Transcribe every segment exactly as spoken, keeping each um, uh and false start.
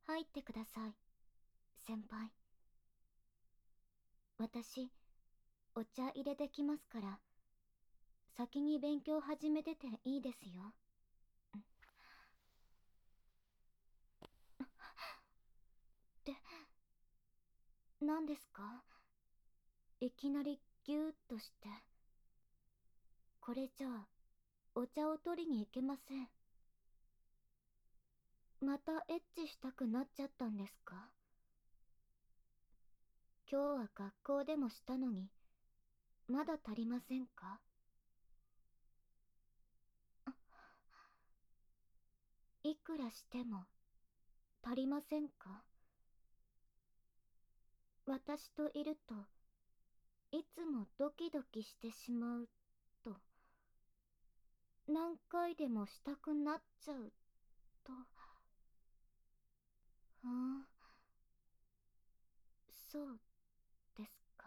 入ってください、先輩。私、お茶入れてきますから、先に勉強始めてていいですよ。って、何ですか？いきなりギューッとして。これじゃあ、お茶を取りに行けません。またエッチしたくなっちゃったんですか？今日は学校でもしたのに、まだ足りませんか？いくらしても足りませんか？私といるといつもドキドキしてしまうと、何回でもしたくなっちゃうと。ふん、そうですか。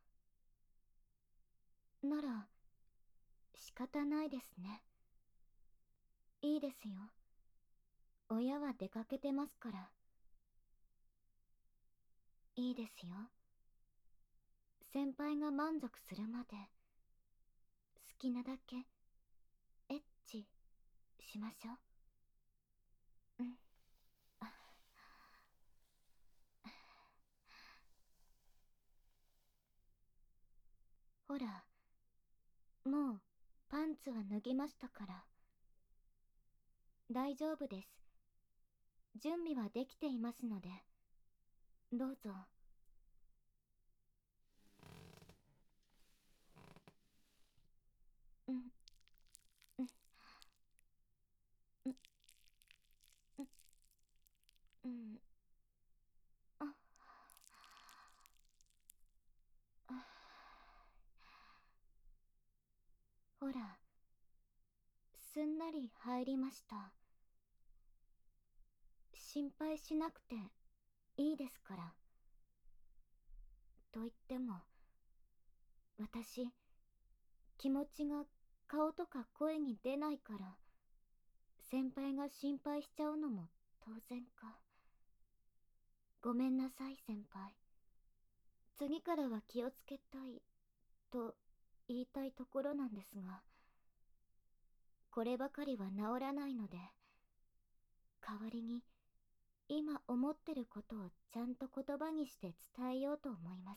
なら仕方ないですね。いいですよ。親は出かけてますから。いいですよ。先輩が満足するまで好きなだけエッチしましょう。うん。ほら、もうパンツは脱ぎましたから。大丈夫です。準備はできていますので、どうぞ。うん、うん、うん、うん、うん。あ、あ、ほら、すんなり入りました。心配しなくていいですから。と言っても、私、気持ちが顔とか声に出ないから、先輩が心配しちゃうのも当然か。ごめんなさい、先輩。次からは気をつけたい、と言いたいところなんですが、こればかりは治らないので、代わりに、今思ってることをちゃんと言葉にして伝えようと思います。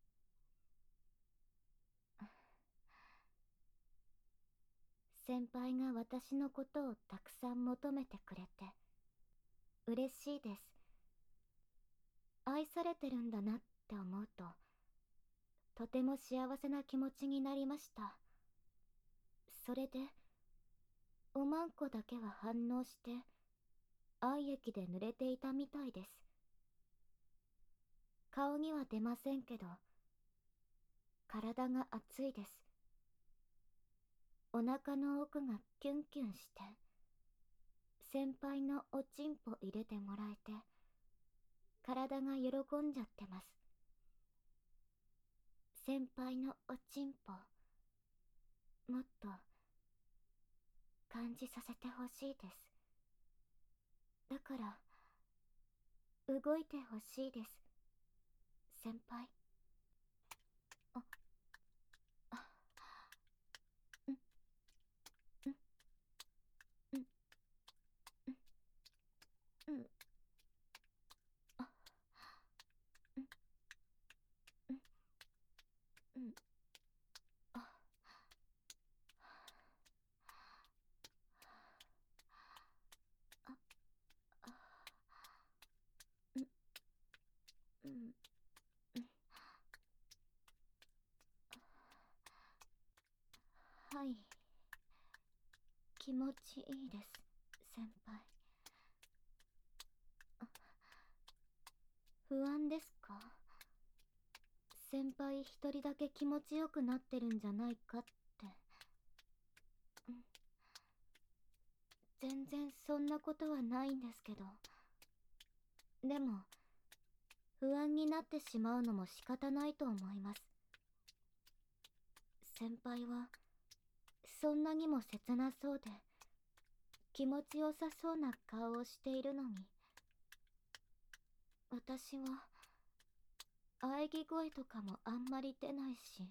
先輩が私のことをたくさん求めてくれて、嬉しいです。愛されてるんだなって思うと、とても幸せな気持ちになりました。それで、おまんこだけは反応して、愛液で濡れていたみたいです。顔には出ませんけど、体が熱いです。お腹の奥がキュンキュンして、先輩のおちんぽ入れてもらえて、体が喜んじゃってます。先輩のおちんぽ、もっと感じさせてほしいです。だから、動いてほしいです。先輩。あ、あ、うん、うん、うん、うん、うん、あ、うん、うん、うん、あ、あ、あ、うん、うん、うん、はい。気持ちいいです、先輩。あ、不安ですか？先輩一人だけ気持ちよくなってるんじゃないかって。うん、全然そんなことはないんですけど。でも、不安になってしまうのも仕方ないと思います。先輩は、そんなにも切なそうで、気持ちよさそうな顔をしているのに、 私は喘ぎ声とかもあんまり出ないし、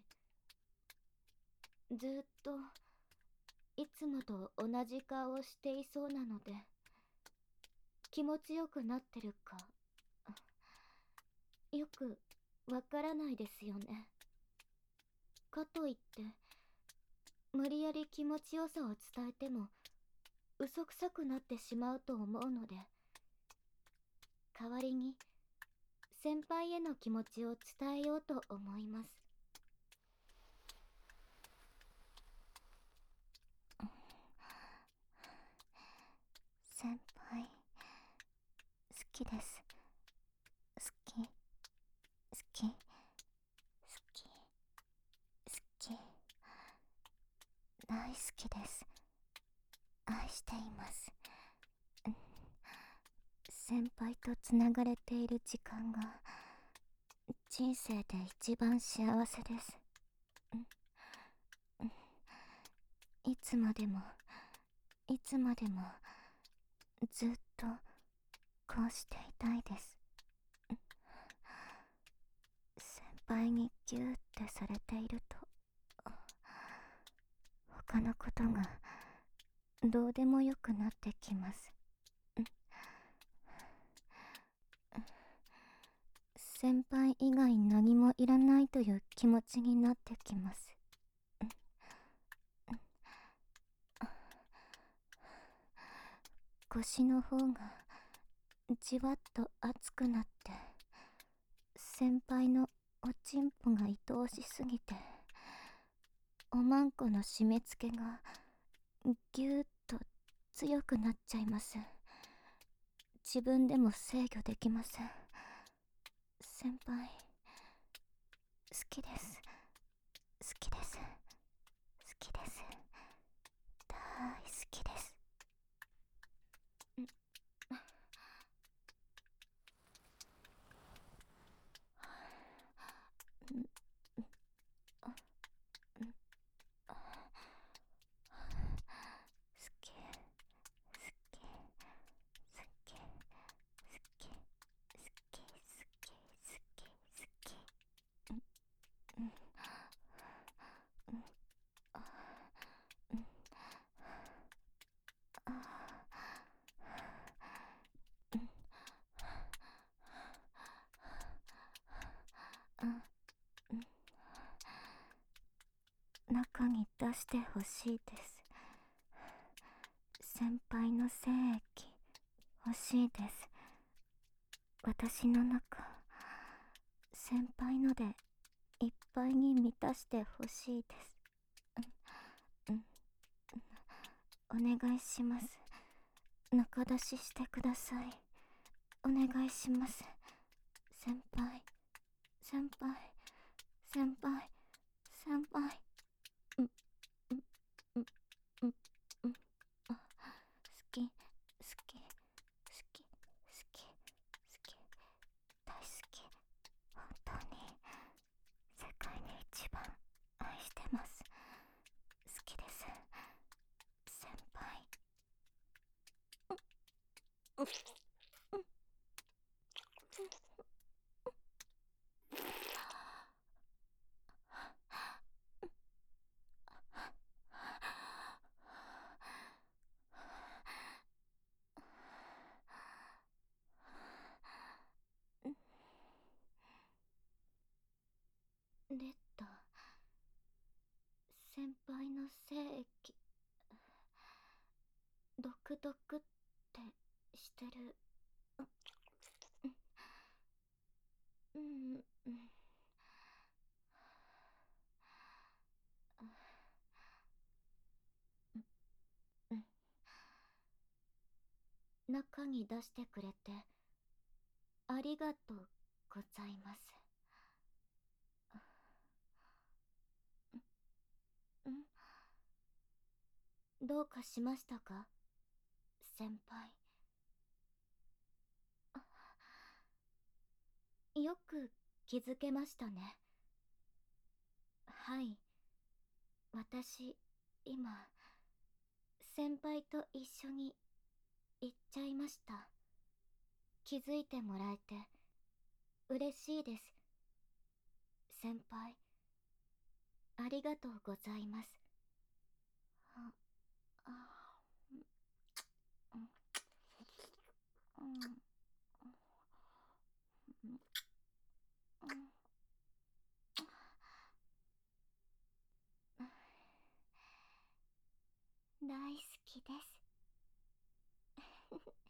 ずっといつもと同じ顔をしていそうなので、気持ちよくなってるかよくわからないですよね。かといって無理やり気持ちよさを伝えても嘘くさくなってしまうと思うので、代わりに先輩への気持ちを伝えようと思います。先輩、好きです。好き、好き、好き、好き、大好きです。愛しています。先輩とつながれている時間が人生で一番幸せです。いつまでもいつまでもずっとこうしていたいです。先輩にギューってされていると他のことがどうでもよくなってきます。先輩以外何もいらないという気持ちになってきます。腰の方がじわっと熱くなって、先輩のおちんぽが愛おしすぎて、おまんこの締め付けがぎゅーっと強くなっちゃいます。自分でも制御できません。先輩、好きです。好きです。好きです。大好きです。好き、好き、好き、好き、好き、好き、好き、好き、うん、うん、あ、うん、あ、うん、あ、うん、中に出してほしいです。先輩の精液欲しいです。私の中、先輩のでいっぱいに満たしてほしいです。うん、うん、お願いします。中出ししてください。お願いします。先輩、先輩、先輩、先輩。うん、うん、うん、うん、うん。あ、好き、好き、好き、好き、好き、大好き。本当に世界に一番愛してます。好きです。先輩。うん、うん、うん。レッド、先輩の精液毒毒ってしてる。うん、うん、うん。中に出してくれてありがとうございます。うん、どうかしましたか、先輩。よく気づけましたね。はい、私今先輩と一緒に行っちゃいました。気づいてもらえて嬉しいです。先輩、ありがとうございます。あ、あ、うん、うん、うん、うん、大好きです。